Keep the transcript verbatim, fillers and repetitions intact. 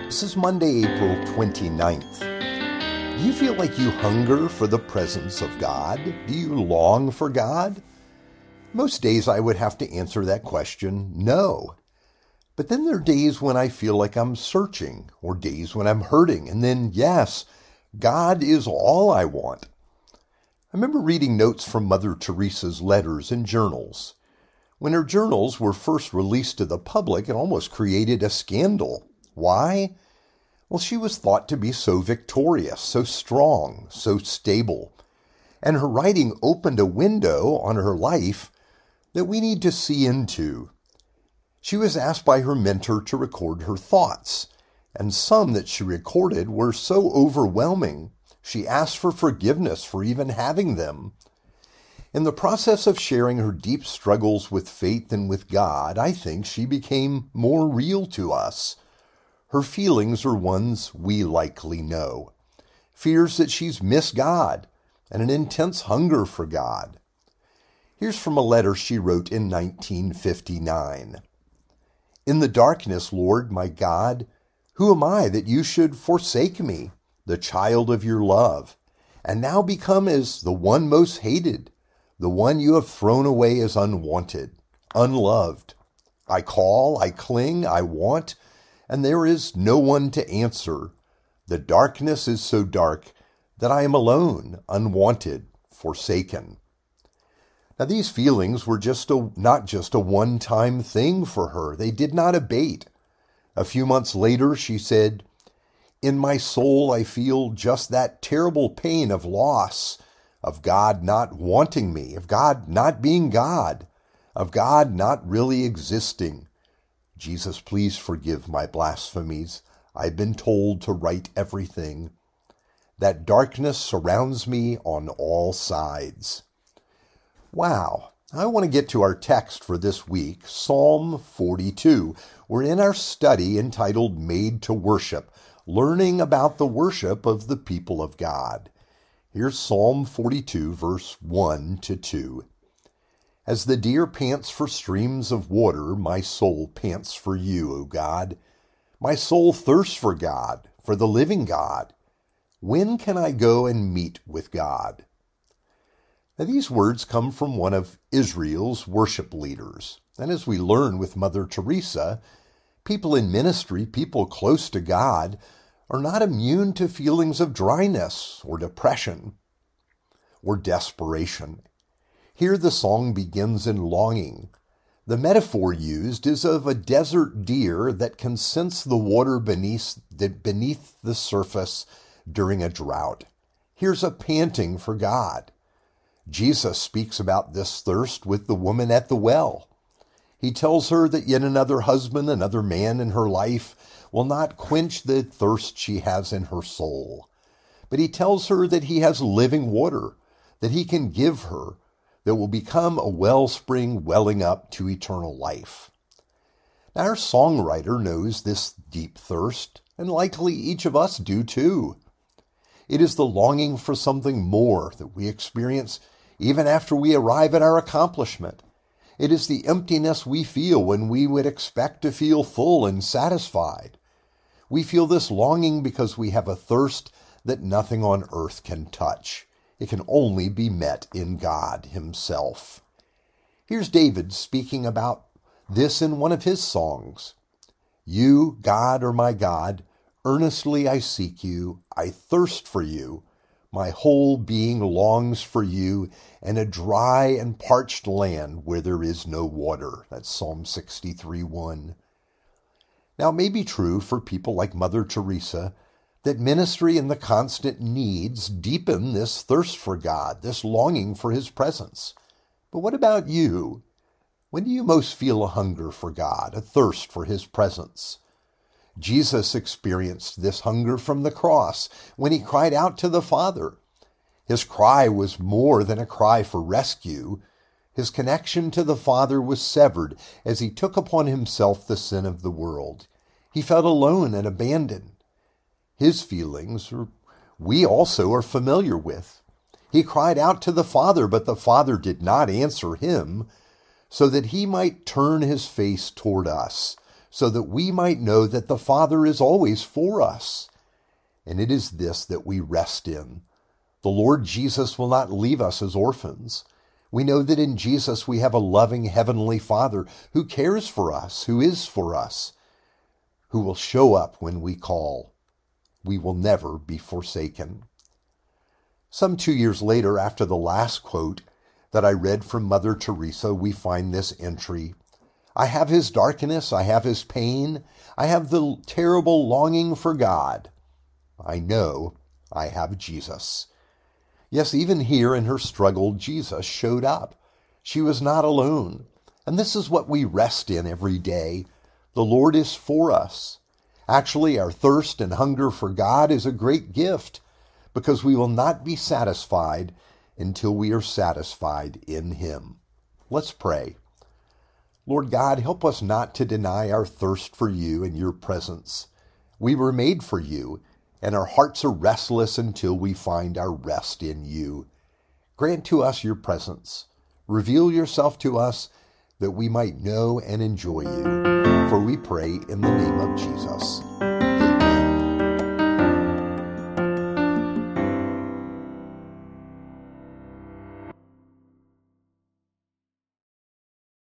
This is Monday, April twenty-ninth. Do you feel like you hunger for the presence of God? Do you long for God? Most days I would have to answer that question, no. But then there are days when I feel like I'm searching, or days when I'm hurting, and then, yes, God is all I want. I remember reading notes from Mother Teresa's letters and journals. When her journals were first released to the public, it almost created a scandal. Why? Well, she was thought to be so victorious, so strong, so stable. And her writing opened a window on her life that we need to see into. She was asked by her mentor to record her thoughts, and some that she recorded were so overwhelming, she asked for forgiveness for even having them. In the process of sharing her deep struggles with faith and with God, I think she became more real to us. Her feelings are ones we likely know. Fears that she's missed God and an intense hunger for God. Here's from a letter she wrote in nineteen fifty-nine. In the darkness, Lord, my God, who am I that you should forsake me, the child of your love, and now become as the one most hated, the one you have thrown away as unwanted, unloved. I call, I cling, I want, and there is no one to answer. The darkness is so dark that I am alone, unwanted, forsaken. Now these feelings were just a, not just a one-time thing for her. They did not abate. A few months later, she said, in my soul I feel just that terrible pain of loss, of God not wanting me, of God not being God, of God not really existing. Jesus, please forgive my blasphemies. I've been told to write everything. That darkness surrounds me on all sides. Wow. I want to get to our text for this week, Psalm forty-two. We're in our study entitled Made to Worship, learning about the worship of the people of God. Here's Psalm forty-two, verse one to two. As the deer pants for streams of water, my soul pants for you, O God. My soul thirsts for God, for the living God. When can I go and meet with God? Now, these words come from one of Israel's worship leaders. And as we learn with Mother Teresa, people in ministry, people close to God, are not immune to feelings of dryness or depression or desperation. Here the song begins in longing. The metaphor used is of a desert deer that can sense the water beneath the, beneath the surface during a drought. Here's a panting for God. Jesus speaks about this thirst with the woman at the well. He tells her that yet another husband, another man in her life, will not quench the thirst she has in her soul. But he tells her that he has living water, that he can give her, that will become a wellspring welling up to eternal life. Now, our songwriter knows this deep thirst, and likely each of us do too. It is the longing for something more that we experience even after we arrive at our accomplishment. It is the emptiness we feel when we would expect to feel full and satisfied. We feel this longing because we have a thirst that nothing on earth can touch. It can only be met in God himself. Here's David speaking about this in one of his songs. You, God, are my God. Earnestly I seek you. I thirst for you. My whole being longs for you in a dry and parched land where there is no water. That's Psalm sixty-three, one. Now, it may be true for people like Mother Teresa that ministry and the constant needs deepen this thirst for God, this longing for his presence. But what about you? When do you most feel a hunger for God, a thirst for his presence? Jesus experienced this hunger from the cross when he cried out to the Father. His cry was more than a cry for rescue. His connection to the Father was severed as he took upon himself the sin of the world. He felt alone and abandoned. His feelings we also are familiar with. He cried out to the Father, but the Father did not answer him, so that he might turn his face toward us, so that we might know that the Father is always for us. And it is this that we rest in. The Lord Jesus will not leave us as orphans. We know that in Jesus we have a loving heavenly Father who cares for us, who is for us, who will show up when we call. We will never be forsaken. Some two years later, after the last quote that I read from Mother Teresa, we find this entry. I have his darkness, I have his pain, I have the terrible longing for God. I know I have Jesus. Yes, even here in her struggle, Jesus showed up. She was not alone. And this is what we rest in every day. The Lord is for us. Actually, our thirst and hunger for God is a great gift, because we will not be satisfied until we are satisfied in Him. Let's pray. Lord God, help us not to deny our thirst for you and your presence. We were made for you, and our hearts are restless until we find our rest in you. Grant to us your presence. Reveal yourself to us that we might know and enjoy you. For we pray in the name of Jesus.